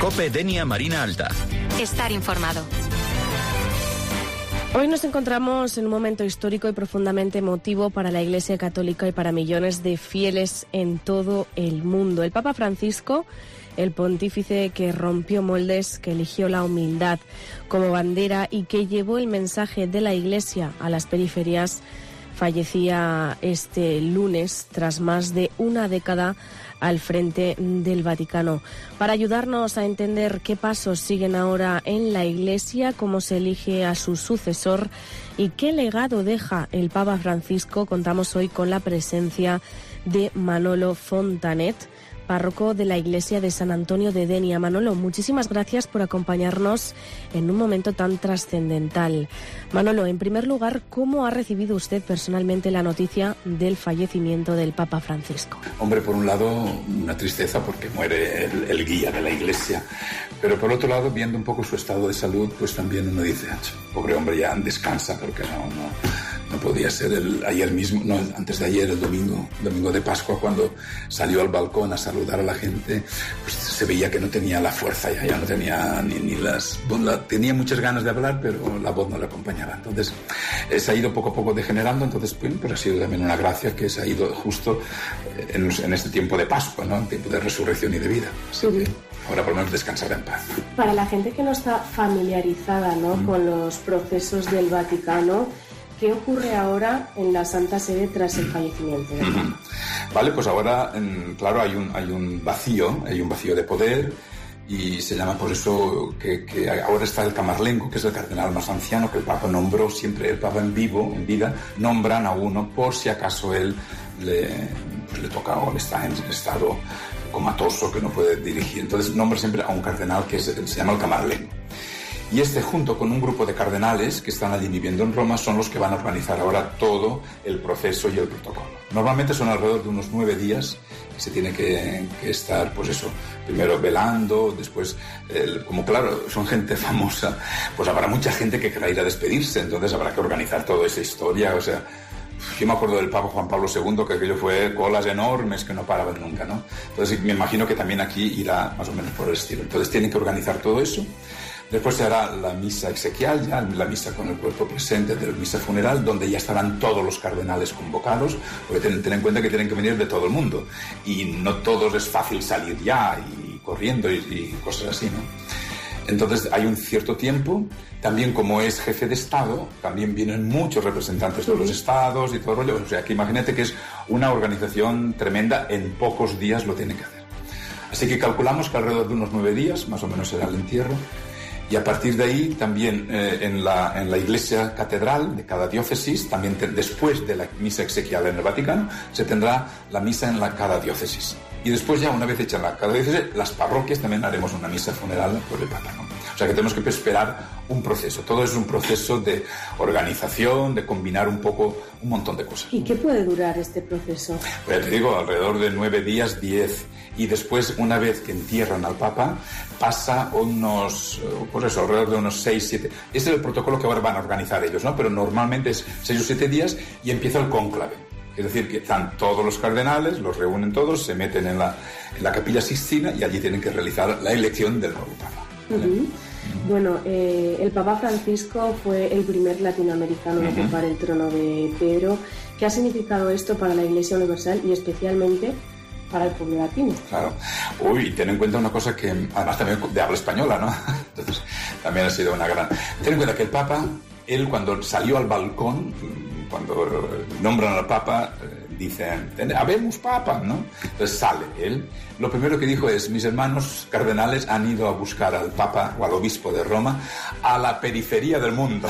COPE Denia Marina Alta. Estar informado. Hoy nos encontramos en un momento histórico y profundamente emotivo para la Iglesia Católica y para millones de fieles en todo el mundo. El Papa Francisco, el pontífice que rompió moldes, que eligió la humildad como bandera y que llevó el mensaje de la Iglesia a las periferias, fallecía este lunes tras más de una década al frente del Vaticano. Para ayudarnos a entender qué pasos siguen ahora en la Iglesia, cómo se elige a su sucesor y qué legado deja el Papa Francisco, contamos hoy con la presencia de Manolo Fontanet, párroco de la Iglesia de San Antonio de Denia. Manolo, muchísimas gracias por acompañarnos en un momento tan trascendental. Manolo, en primer lugar, ¿cómo ha recibido usted personalmente la noticia del fallecimiento del Papa Francisco? Hombre, por un lado, una tristeza porque muere el guía de la Iglesia, pero por otro lado, viendo un poco su estado de salud, pues también uno dice, pobre hombre, ya descansa, porque no podía ser ayer mismo, no, antes de ayer, el domingo de Pascua, cuando salió al balcón a saludar a la gente, pues se veía que no tenía la fuerza, ya no tenía ni tenía muchas ganas de hablar, pero la voz no le acompañaba. Entonces, se ha ido poco a poco degenerando, entonces, pero ha sido también una gracia que se ha ido justo en este tiempo de Pascua, ¿no? En tiempo de resurrección y de vida. Así que ahora por lo menos descansar en paz. Para la gente que no está familiarizada, ¿no? Con los procesos del Vaticano, ¿qué ocurre ahora en la Santa Sede tras el fallecimiento? Vale, pues ahora, claro, hay un vacío de poder, y se llama por eso que ahora está el camarlengo, que es el cardenal más anciano que el Papa nombró. Siempre el Papa en vida, nombran a uno por si acaso él le toca o está en estado comatoso que no puede dirigir. Entonces nombra siempre a un cardenal que se llama el camarlengo. Y junto con un grupo de cardenales que están allí viviendo en Roma, son los que van a organizar ahora todo el proceso y el protocolo. Normalmente son alrededor de unos 9 días que se tiene que estar, pues eso, primero velando, después, como claro, son gente famosa, pues habrá mucha gente que querrá ir a despedirse, entonces habrá que organizar toda esa historia, o sea. Yo me acuerdo del Papa Juan Pablo II, que aquello fue colas enormes que no paraban nunca, ¿no? Entonces me imagino que también aquí irá más o menos por el estilo. Entonces tienen que organizar todo eso. Después se hará la misa exequial, ya la misa con el cuerpo presente de la misa funeral, donde ya estarán todos los cardenales convocados, porque ten en cuenta que tienen que venir de todo el mundo. Y no todos es fácil salir ya y corriendo y cosas así, ¿no? Entonces hay un cierto tiempo. También, como es jefe de Estado, también vienen muchos representantes de los estados y todo el rollo. O sea, que imagínate que es una organización tremenda, en pocos días lo tiene que hacer. Así que calculamos que alrededor de unos 9 días, más o menos, será el entierro. Y a partir de ahí, también en la iglesia catedral de cada diócesis, también después de la misa exequial en el Vaticano, se tendrá la misa en cada diócesis. Y después, ya una vez hecha cada diócesis, las parroquias también haremos una misa funeral por el Papa, ¿no? O sea que tenemos que esperar un proceso. Todo es un proceso de organización, de combinar un montón de cosas. ¿Y qué puede durar este proceso? Pues ya te digo, alrededor de 9 días, 10. Y después, una vez que entierran al Papa, pasa alrededor de unos 6, 7. Este es el protocolo que ahora van a organizar ellos, ¿no? Pero normalmente es 6 o 7 días y empieza el cónclave. Es decir, que están todos los cardenales, los reúnen todos, se meten en la Capilla Sixtina y allí tienen que realizar la elección del nuevo Papa. ¿Vale? Bueno, el Papa Francisco fue el primer latinoamericano en ocupar el trono de Pedro. ¿Qué ha significado esto para la Iglesia Universal y especialmente para el pueblo latino? Claro. Ten en cuenta una cosa que, además también de habla española, ¿no? Entonces, también ha sido una gran... Ten en cuenta que el Papa, él cuando salió al balcón, cuando nombran al Papa, dicen, habemos Papa, ¿no? Entonces sale él. Lo primero que dijo es, mis hermanos cardenales han ido a buscar al Papa o al obispo de Roma a la periferia del mundo,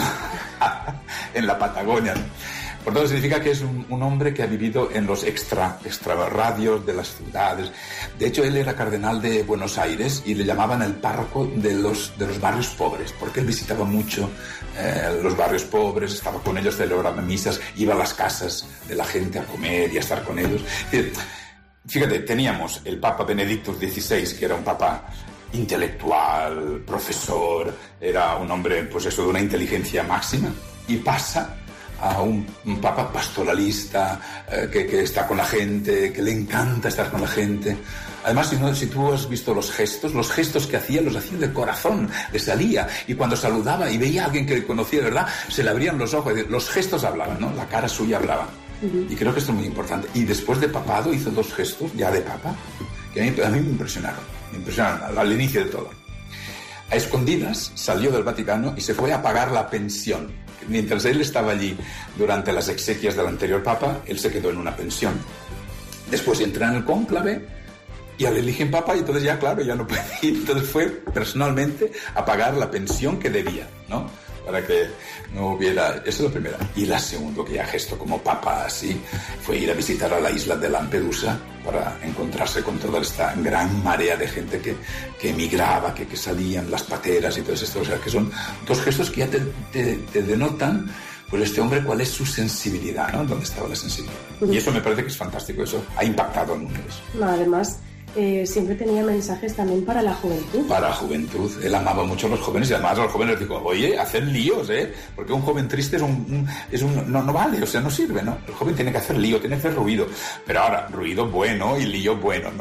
en la Patagonia, ¿no? Por tanto, significa que es un hombre que ha vivido en los extrarradios de las ciudades. De hecho, él era cardenal de Buenos Aires y le llamaban el párroco de los barrios pobres, porque él visitaba mucho los barrios pobres, estaba con ellos, celebraba misas, iba a las casas de la gente a comer y a estar con ellos. Fíjate, teníamos el Papa Benedicto XVI, que era un papa intelectual, profesor, era un hombre, pues eso, de una inteligencia máxima, y pasa a un papa pastoralista, que está con la gente, que le encanta estar con la gente. Además, si tú has visto los gestos que hacía, los hacía de corazón, le salía. Y cuando saludaba y veía a alguien que le conocía de verdad, se le abrían los ojos. Los gestos hablaban, ¿no? La cara suya hablaba. Y creo que esto es muy importante. Y después de papado hizo 2 gestos, ya de papa, que a mí me impresionaron al inicio de todo. A escondidas salió del Vaticano y se fue a pagar la pensión. Mientras él estaba allí durante las exequias del anterior papa, él se quedó en una pensión. Después entra en el cónclave y le eligen papa y entonces ya, claro, ya no puede ir. Entonces fue personalmente a pagar la pensión que debía, ¿no? Para que no hubiera... Esa es la primera. Y la segunda, que ya gesto como papa así, fue ir a visitar a la isla de Lampedusa para encontrarse con toda esta gran marea de gente que emigraba, que salían, las pateras y todo esto. O sea, que son 2 gestos que ya te denotan, pues este hombre, cuál es su sensibilidad, ¿no? ¿Dónde estaba la sensibilidad? Y eso me parece que es fantástico, eso ha impactado al mundo. Además, siempre tenía mensajes también para la juventud. Para la juventud. Él amaba mucho a los jóvenes y además a los jóvenes les digo, oye, haced líos, porque un joven triste no vale, o sea, no sirve, ¿no? El joven tiene que hacer lío, tiene que hacer ruido. Pero ahora, ruido bueno y lío bueno,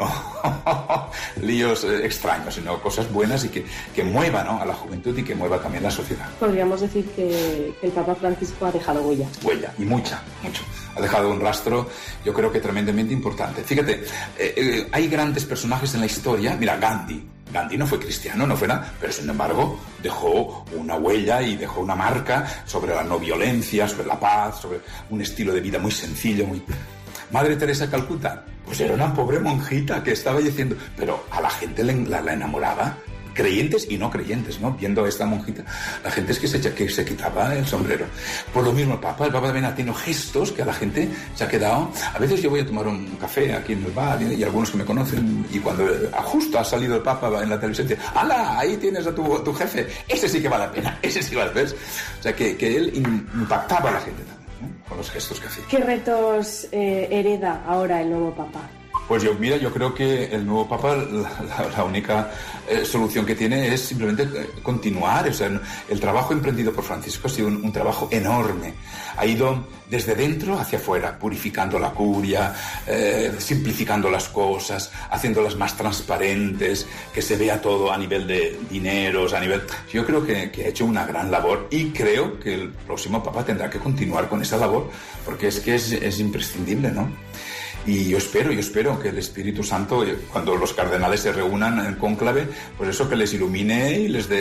no líos extraños, sino cosas buenas y que mueva, ¿no? A la juventud y que mueva también la sociedad. Podríamos decir que el Papa Francisco ha dejado huella. Huella, y mucho. Ha dejado un rastro, yo creo que tremendamente importante. Fíjate, hay grandes personajes en la historia. Mira, Gandhi no fue cristiano, no fue nada, pero sin embargo dejó una huella y dejó una marca sobre la no violencia, sobre la paz, sobre un estilo de vida muy sencillo, Madre Teresa de Calcuta, pues era una pobre monjita que estaba diciendo, pero a la gente la enamoraba, creyentes y no creyentes, ¿no? Viendo a esta monjita, la gente es que se quitaba el sombrero. Por lo mismo el Papa también ha tenido gestos que a la gente se ha quedado. A veces yo voy a tomar un café aquí en el bar y algunos que me conocen, y cuando justo ha salido el Papa en la televisión, dicen, ¡hala! Ahí tienes a tu jefe, ese sí que vale la pena, ese sí vale la pena. O sea, que él impactaba a la gente también, ¿no? Con los gestos que hacía. ¿Qué retos hereda ahora el nuevo Papa? Pues yo creo que el nuevo Papa, la única solución que tiene es simplemente continuar. O sea, el trabajo emprendido por Francisco ha sido un trabajo enorme. Ha ido desde dentro hacia afuera, purificando la curia, simplificando las cosas, haciéndolas más transparentes, que se vea todo a nivel de dineros, Yo creo que ha hecho una gran labor y creo que el próximo Papa tendrá que continuar con esa labor, porque es imprescindible, ¿no? Y yo espero que el Espíritu Santo, cuando los cardenales se reúnan en cónclave, pues eso, que les ilumine y les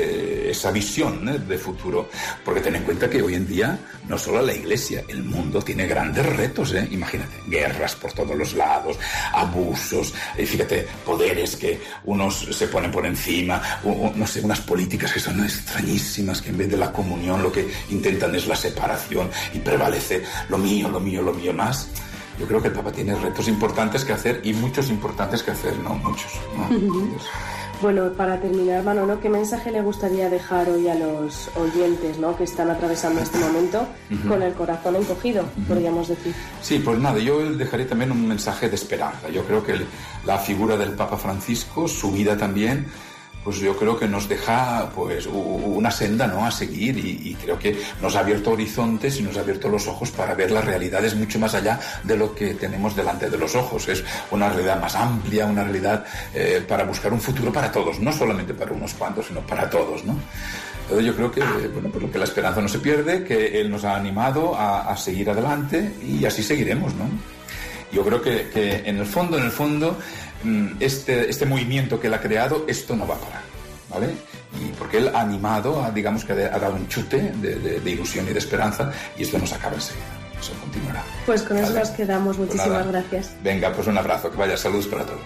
dé esa visión, ¿eh?, de futuro. Porque ten en cuenta que hoy en día no solo la Iglesia, el mundo tiene grandes retos, ¿eh? Imagínate, guerras por todos los lados, abusos, fíjate, poderes que unos se ponen por encima, no sé, unas políticas que son extrañísimas, que en vez de la comunión lo que intentan es la separación y prevalece lo mío más. Yo creo que el Papa tiene retos importantes que hacer y muchos importantes que hacer, ¿no? Muchos, ¿no? Bueno, para terminar, Manolo, ¿qué mensaje le gustaría dejar hoy a los oyentes, ¿no?, que están atravesando este momento con el corazón encogido, podríamos decir? Sí, pues nada, yo dejaré también un mensaje de esperanza. Yo creo que la figura del Papa Francisco, su vida también, pues yo creo que nos deja pues una senda, ¿no?, a seguir, y creo que nos ha abierto horizontes y nos ha abierto los ojos para ver las realidades mucho más allá de lo que tenemos delante de los ojos. Es una realidad más amplia, una realidad para buscar un futuro para todos, no solamente para unos cuantos, sino para todos, ¿no? Entonces yo creo que, bueno, pues que la esperanza no se pierde, que él nos ha animado a seguir adelante y así seguiremos, ¿no? Yo creo que en el fondo, este movimiento que él ha creado, esto no va a parar, ¿vale? Y porque él ha animado, digamos que ha dado un chute de ilusión y de esperanza, y esto no se acaba enseguida, eso continuará. Pues con eso nos quedamos, muchísimas gracias. Venga, pues un abrazo, que vaya, saludos para todos.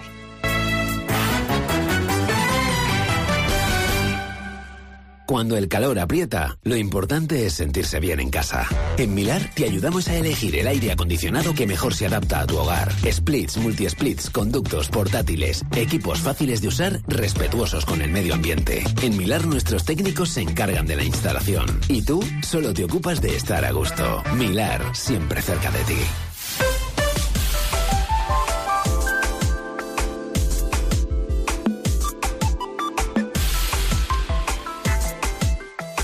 Cuando el calor aprieta, lo importante es sentirse bien en casa. En Milar te ayudamos a elegir el aire acondicionado que mejor se adapta a tu hogar. Splits, multi-splits, conductos, portátiles, equipos fáciles de usar, respetuosos con el medio ambiente. En Milar nuestros técnicos se encargan de la instalación. Y tú solo te ocupas de estar a gusto. Milar, siempre cerca de ti.